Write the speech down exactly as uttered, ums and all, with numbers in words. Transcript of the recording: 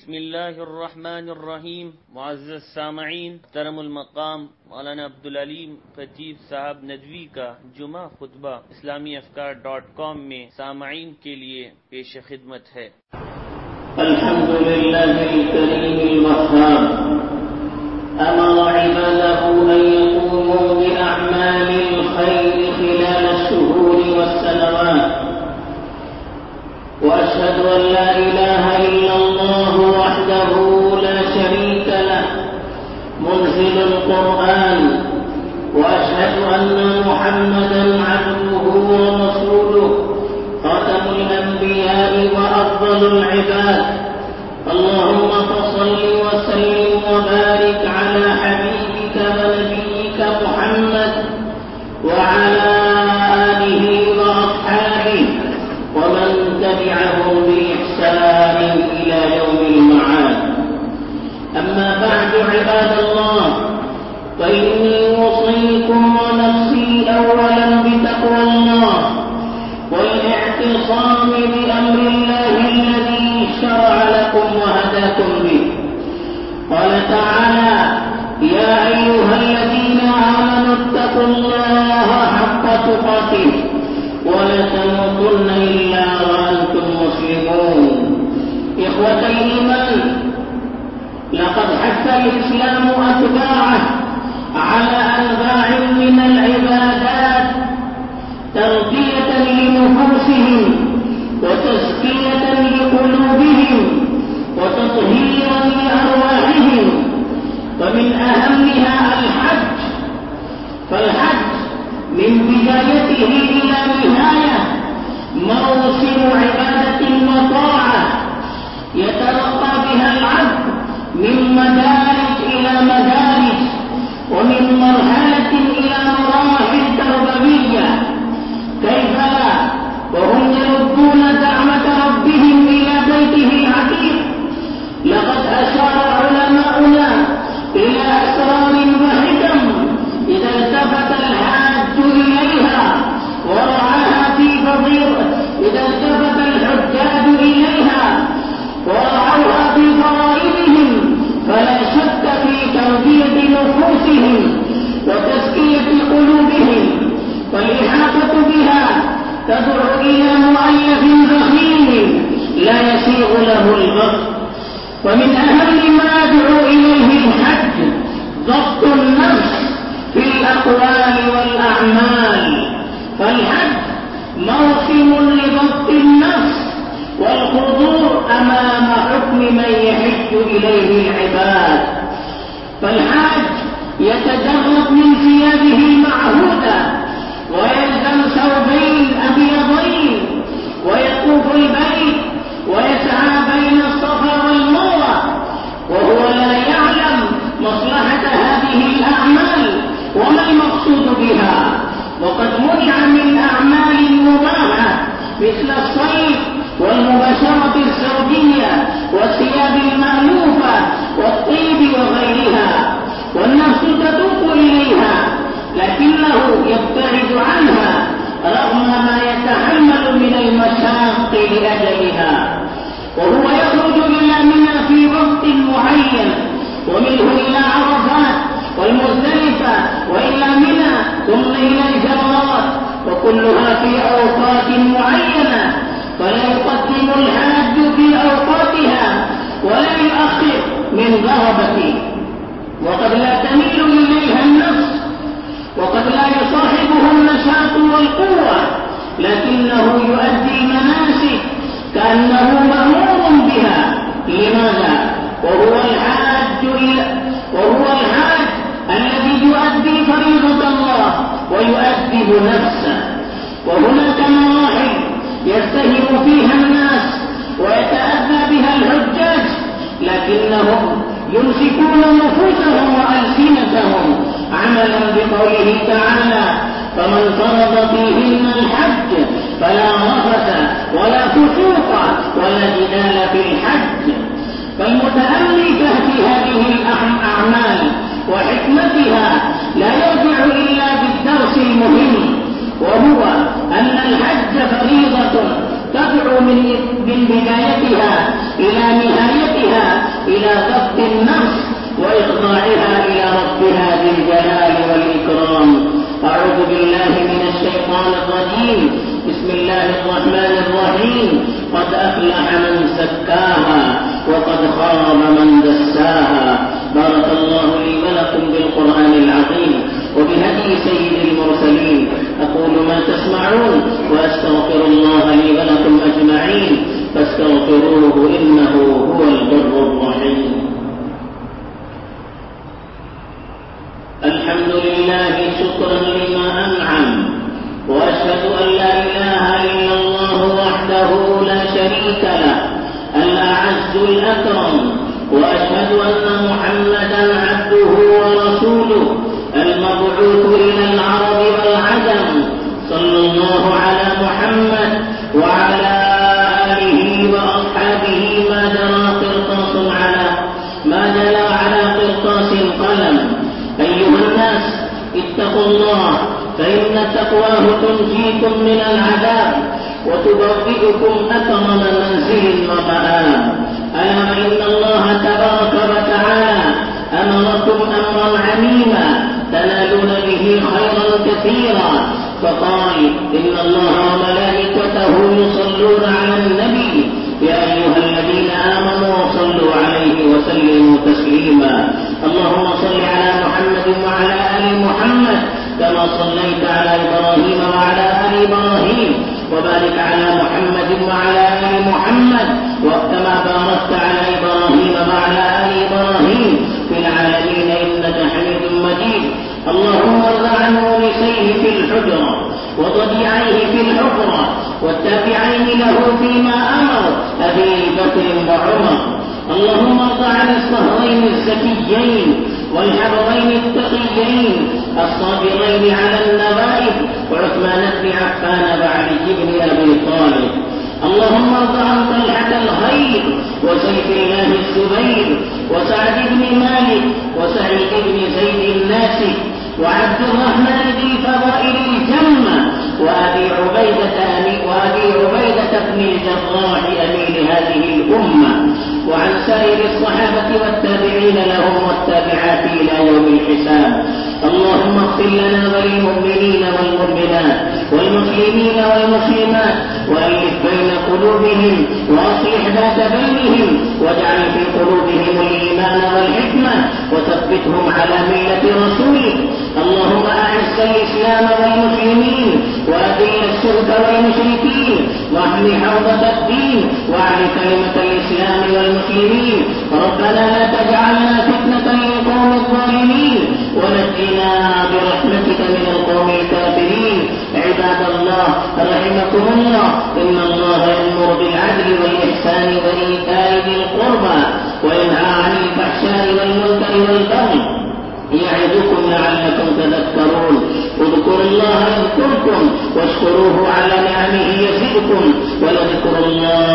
बिस्मिल्लाहिर रहमानिर रहीम। मुअज़्ज़ज़ सामईन, तरमुल मकाम मौलाना अब्दुल अलीम खतीब साहब नदवी का जुमा खुतबा इस्लामी अफ़कार डॉट कॉम में सामईन के लिए पेश खिदमत है। अल्हम्दुलिल्लाहिल करीमिल वह्हाब अमरा इबादहु अन यक़ूमू बिअअमालिल खैरि खिलाल अश-शुहूरि वस-सनवात وأشهد أن لا إله إلا الله وحده لا شريك له منزل القرآن وأشهد أن محمدا عبده ورسوله خاتم الأنبياء وأفضل العباد اللهم فصل وسلم وبارك على حبيبك ونبيك محمد وعلى آله وأصحابه ومن تبعهم بإحسان إلى يوم المعاد. أما بعد عباد الله، فإني أوصيكم ونفسي أولا بتقوى الله والاعتصام بأمر الله الذي شرع لكم وهداكم به. قال تعالى: يا أيها الذين آمنوا اتقوا الله حق تقاته ولا تموتن إلا وأنتم مسلمون. إخوة الإيمان، لقد حث الإسلام أتباعه على أنواع من العبادات تربية لنفوسهم وتزكية لقلوبهم وتطهيرا لأرواحهم، ومن أهمها الحج. فالحج من بدايته إلى نهاية موسم عبادة وطاعة يترقى بها العبد من مدارج إلى مدارج ومن مرحلة إلى مراحل تربوية. كيف لا وهم يردون دعوة ربهم إلى بيته العتيق؟ لقد أشار علماؤنا إلى أسرار وحكم إذا التفت الحاج إليها ورعاها في فضيلة إذا التفت الحجاج إليها ورعوها في فرائضهم، فلا شك في تربية نفوسهم وتزكية قلوبهم، والإحاطة بها تدعو إلى مؤلف ضخيم لا يسيغ له الغرب. ومن أهم ما يدعو إليه الحج ضبط النفس في الأقوال والأعمال. فالحج موسم لضبط النفس والحضور أمام حكم من يحج إليه العباد. فالحاج يتجرد من ثيابه المعهودة ويلزم ثوبين أبيضين ويطوف البيت ويسعى بين الصفا والمروة وهو لا يعلم مصلحة هذه الأعمال وما المقصود بها، وقد منع من أعمال مباحة مثل الصيد والمباشرة الزوجية والثياب المألوفة والطيب وغيرها، والنفس تتوق إليها لكنه يبتعد عنها رغم ما يتحمل من المشاق لأجلها، وهو يخرج إلى منى في وقت معين ومنه إلى عرفات والمزدلفة وإلى منى ثم إلى الجمرات، وكلها في أوقات معينة، فلا يقدم الحاج في أوقاتها ولا يؤخر من ضربته، وقد لا تميل إليها النفس وقد لا يصاحبه النشاط والقوة، لكنه يؤدي المناسك كأنه مأمور بها. لماذا؟ وهو الحاج وهو الحاج الذي يؤدي فريضة الله ويؤدب نفسه. وهناك مراحل يستهين فيها الناس ويتأذى بها الحجاج، لكنهم يمسكون نفوسهم وألسنتهم عملا بقوله تعالى: فمن فرض فيهن الحج فلا رفث ولا فسوق ولا جدال في الحج. فالمتأمل في هذه الأعمال وحكمتها لا يرجع إلا بالدرس المهم، وهو أن الحج فريضة تدعو من بدايتها إلى نهايتها إلى ضبط النفس وإخضاعها إلى ربها ذي الجلال والإكرام. أعوذ بالله من الشيطان الرجيم. بسم الله الرحمن الرحيم. قد أفلح من زكاها وقد خاب من دساها. بارك الله لي ولكم بالقرآن العظيم وبهدي سيد المرسلين. أقول ما تسمعون وأستغفر الله لي ولكم أجمعين فاستغفروه إنه هو البر الرحيم. الحمد لله شكرا لما أنعم، وأشهد أن لا إله إلا الله وحده لا شريك له الأعز الأكرم، وأشهد أن محمدا عبده ورسوله المبعوث إلى العرب والعجم. صلى الله على محمد وعلى آله وأصحابه ما جرى قرطاس على ما جرى على قرطاس قلم. أيها الناس اتقوا الله، فإن تقواه تنجيكم من العذاب وتبوئكم أكرم منزل ومآب. ألا إن الله تبارك وتعالى أمركم أمرا عميما تنالون به خيرا كثيرا، فقال إن الله وملائكته يصلون على النبي يا أيها الذين آمنوا صلوا عليه وسلموا تسليما. اللهم صل على محمد وعلى آل محمد كما صليت على إبراهيم وعلى آل إبراهيم، وبارك على محمد وعلى آل محمد وكما باركت على إبراهيم وعلى آل إبراهيم في العالمين إنك حميد مجيد. اللهم ارض عن مورثيه في الحجرة وضجيعيه في الحفرة والتابعين له فيما أمر أبي بكر وعمر. اللهم ارض عن الصهرين الزكيين والحبرين التقيين الصابرين على النوائب وعثمان بن عفان وعلي بن أبي طالب. اللهم ارض عن طلحة الخير وسيف الله الزبير وسعد بن مالك وسعيد بن زيد الناسي وعبد الرحمن ذي الفضائل الجمة وأبي عبيدة وأبي عبيدة بن الجراح أمين هذه الأمة، وعن سائر الصحابة والتابعين لهم والتابعات إلى يوم الحساب. اللهم اغفر لنا وللمؤمنين والمؤمنات والمسلمين والمسلمات وألف بين قلوبهم وأصلح ذات بينهم واجعل في قلوبهم الإيمان والحكمة وثبتهم على ملة رسولك. اللهم أعز الإسلام والمسلمين وأذل الشرك والمشركين واحم حوضة الدين واعل كلمة الإسلام والمسلمين. ربنا لا تجعلنا فتنة للقوم الظالمين ونجنا برحمتك من القوم الكافرين. عباد الله رحمكم الله، إن الله يأمر بالعدل والإحسان وإيتاء ذي القربى وينهى عن الفحشاء والمنكر والبغي يعظكم لعلكم تذكرون. اذكروا الله يذكركم واشكروه على نعمه يزدكم ولذكر الله